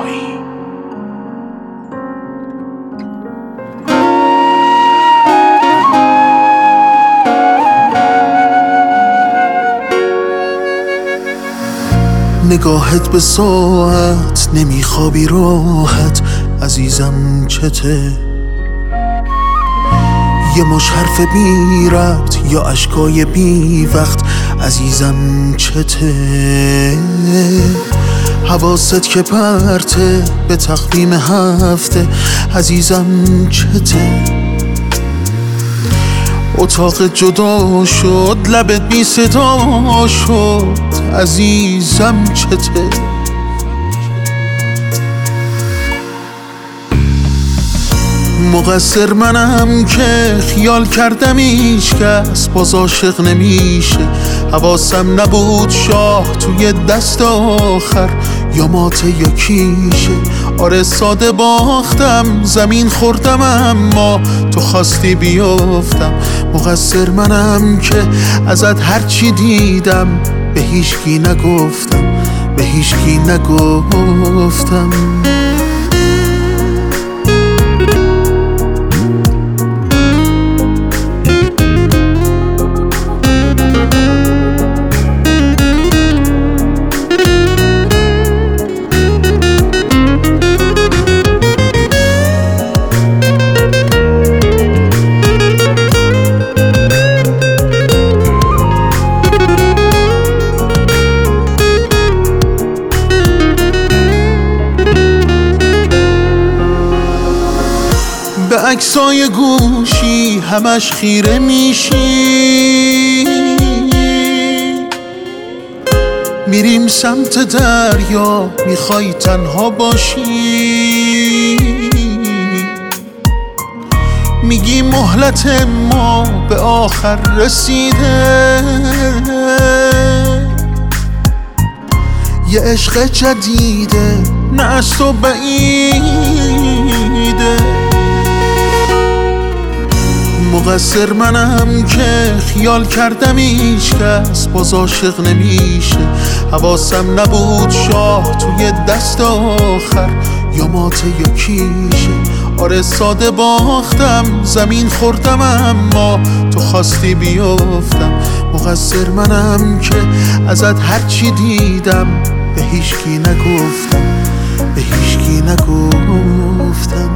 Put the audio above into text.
رضایی. نگاهت به ساعت نمیخوابی راحت عزیزم چته؟ یه مش حرف بی ربط یا اشکای بی وقت عزیزم چته؟ حواست که پرته به تقویم هفته عزیزم چته؟ اتاق جدا شد لبت بی صدا شد عزیزم چته؟ مقصر منم که خیال کردم هیچکس باز عاشق نمیشه. حواسم نبود شاه توی دست آخر یا ماته یا کیشه. آره ساده باختم زمین خوردم اما تو خواستی بیافتم. مقصر منم که ازت هرچی دیدم به هیچکی نگفتم، به هیچکی نگفتم. به عکسای گوشی همش خیره میشی، میریم سمت دریا میخوای تنها باشی. میگی مهلت ما به آخر رسیده، یه عشق جدیده نه از تو بعیده. مقصر منم که خیال کردم هیچکس باز عاشق نمیشه. حواسم نبود شاه توی دست آخر یا ماته یا کیشه. آره ساده باختم زمین خوردم اما تو خواستی بیافتم. مقصر منم که ازت هرچی دیدم به هیچکی نگفتم، به هیچکی نگفتم.